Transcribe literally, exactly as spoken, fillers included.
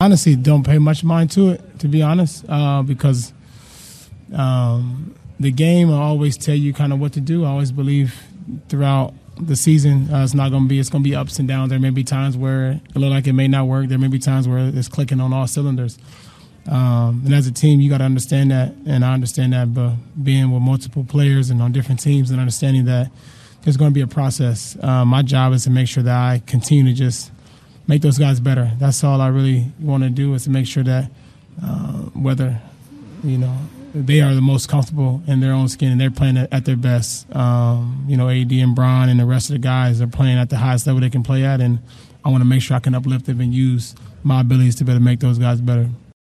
honestly don't pay much mind to it, to be honest, uh, because um, the game will always tell you kind of what to do. I always believe throughout the season uh, it's not going to be, it's going to be ups and downs. There may be times where it look like it may not work. There may be times where it's clicking on all cylinders. Um, and as a team, you got to understand that, and I understand that, but being with multiple players and on different teams and understanding that there's going to be a process. Uh, my job is to make sure that I continue to just make those guys better. That's all I really want to do, is to make sure that uh, whether, you know, they are the most comfortable in their own skin and they're playing at their best. Um, you know, A D and Bron and the rest of the guys are playing at the highest level they can play at, and I want to make sure I can uplift them and use my abilities to better make those guys better.